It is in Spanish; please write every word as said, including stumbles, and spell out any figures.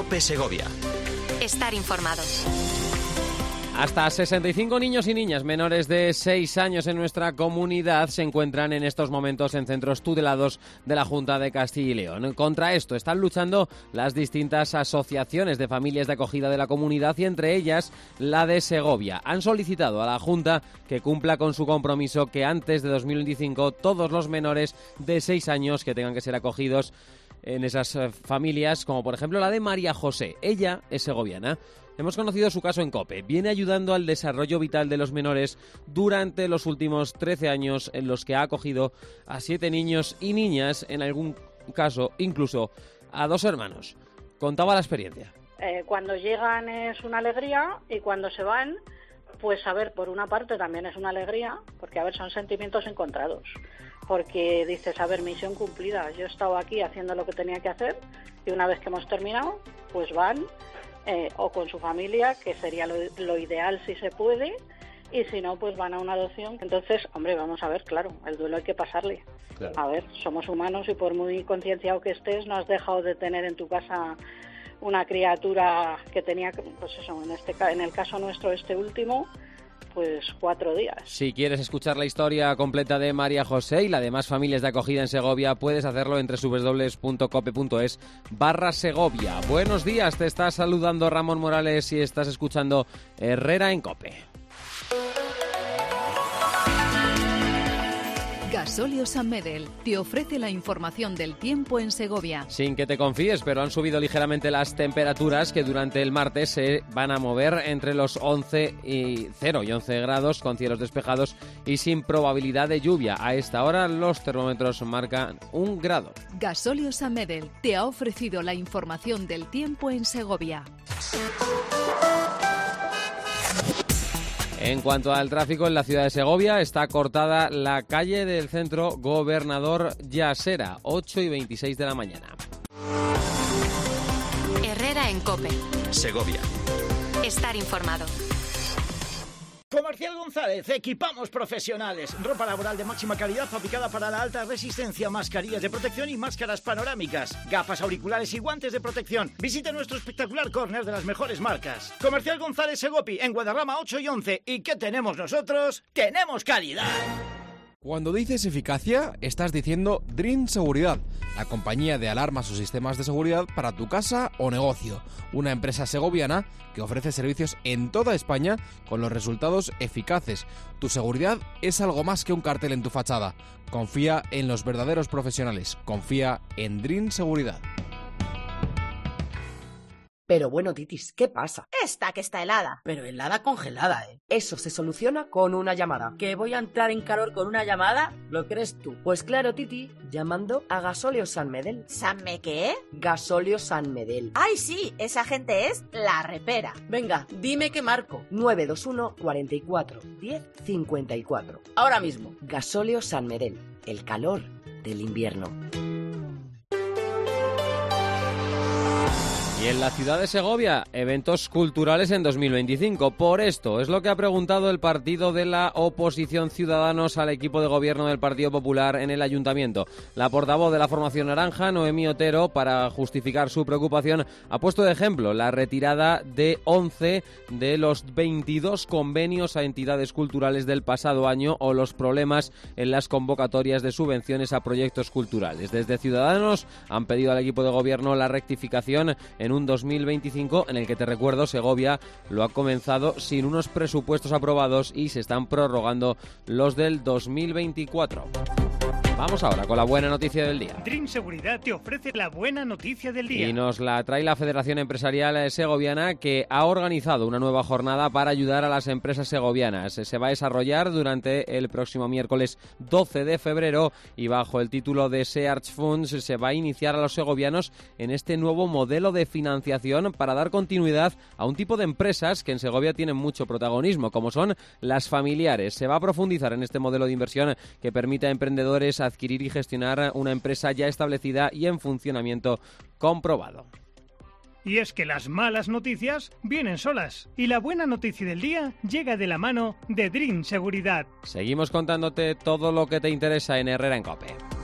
COPE Segovia. Estar informado. Hasta sesenta y cinco niños y niñas menores de seis años en nuestra comunidad se encuentran en estos momentos en centros tutelados de la Junta de Castilla y León. Contra esto están luchando las distintas asociaciones de familias de acogida de la comunidad y entre ellas la de Segovia. Han solicitado a la Junta que cumpla con su compromiso que antes de dos mil veinticinco todos los menores de seis años que tengan que ser acogidos en esas familias, como por ejemplo la de María José. Ella es segoviana. Hemos conocido su caso en COPE. Viene ayudando al desarrollo vital de los menores durante los últimos trece años en los que ha acogido a siete niños y niñas, en algún caso incluso a dos hermanos. Contaba la experiencia. Eh, cuando llegan es una alegría y cuando se van, pues a ver, por una parte también es una alegría, porque a ver, son sentimientos encontrados. Porque dices, a ver, misión cumplida. Yo he estado aquí haciendo lo que tenía que hacer y una vez que hemos terminado, pues van... Eh, o con su familia, que sería lo, lo ideal si se puede, y si no, pues van a una adopción. Entonces, hombre, vamos a ver, claro, el duelo hay que pasarle. Claro. A ver, somos humanos y por muy concienciado que estés, no has dejado de tener en tu casa una criatura que tenía, pues eso, en, este, en el caso nuestro, este último, pues cuatro días. Si quieres escuchar la historia completa de María José y la de más familias de acogida en Segovia, puedes hacerlo en doble u doble u doble u punto cope punto es barra Segovia. Buenos días, te está saludando Ramón Morales y estás escuchando Herrera en COPE. Gasóleo San Medel te ofrece la información del tiempo en Segovia. Sin que te confíes, pero han subido ligeramente las temperaturas que durante el martes se van a mover entre los once y cero y once grados con cielos despejados y sin probabilidad de lluvia. A esta hora los termómetros marcan un grado. Gasóleo San Medel te ha ofrecido la información del tiempo en Segovia. En cuanto al tráfico en la ciudad de Segovia, está cortada la calle del centro Gobernador Yasera, ocho y veintiséis de la mañana. Herrera en COPE. Segovia. Estar informado. Comercial González, equipamos profesionales, ropa laboral de máxima calidad fabricada para la alta resistencia, mascarillas de protección y máscaras panorámicas, gafas auriculares y guantes de protección. Visita nuestro espectacular córner de las mejores marcas. Comercial González Segopi, en Guadarrama ocho y once. ¿Y qué tenemos nosotros? ¡Tenemos calidad! Cuando dices eficacia, estás diciendo Dream Seguridad, la compañía de alarmas o sistemas de seguridad para tu casa o negocio. Una empresa segoviana que ofrece servicios en toda España con los resultados eficaces. Tu seguridad es algo más que un cartel en tu fachada. Confía en los verdaderos profesionales. Confía en Dream Seguridad. Pero bueno, Titis, ¿qué pasa? Esta que está helada. Pero helada congelada, ¿eh? Eso se soluciona con una llamada. ¿Que voy a entrar en calor con una llamada? ¿Lo crees tú? Pues claro, Titi, llamando a Gasóleo San Medel. ¿San me qué? Gasóleo San Medel. ¡Ay, sí! Esa gente es la repera. Venga, dime que marco. nueve dos uno, cuarenta y cuatro, diez, cincuenta y cuatro. Ahora mismo. Gasóleo San Medel. El calor del invierno. Y en la ciudad de Segovia, eventos culturales en dos mil veinticinco. Por esto es lo que ha preguntado el partido de la oposición Ciudadanos al equipo de gobierno del Partido Popular en el Ayuntamiento. La portavoz de la formación naranja, Noemí Otero, para justificar su preocupación, ha puesto de ejemplo la retirada de once de los veintidós convenios a entidades culturales del pasado año o los problemas en las convocatorias de subvenciones a proyectos culturales. Desde Ciudadanos han pedido al equipo de gobierno la rectificación en un dos mil veinticinco en el que, te recuerdo, Segovia lo ha comenzado sin unos presupuestos aprobados y se están prorrogando los del dos mil veinticuatro. Vamos ahora con la buena noticia del día. Dream Seguridad te ofrece la buena noticia del día. Y nos la trae la Federación Empresarial Segoviana, que ha organizado una nueva jornada para ayudar a las empresas segovianas. Se va a desarrollar durante el próximo miércoles doce de febrero y bajo el título de Search Funds se va a iniciar a los segovianos en este nuevo modelo de financiación para dar continuidad a un tipo de empresas que en Segovia tienen mucho protagonismo, como son las familiares. Se va a profundizar en este modelo de inversión que permite a emprendedores adquirir y gestionar una empresa ya establecida y en funcionamiento comprobado. Y es que las malas noticias vienen solas y la buena noticia del día llega de la mano de Dream Seguridad. Seguimos contándote todo lo que te interesa en Herrera en COPE.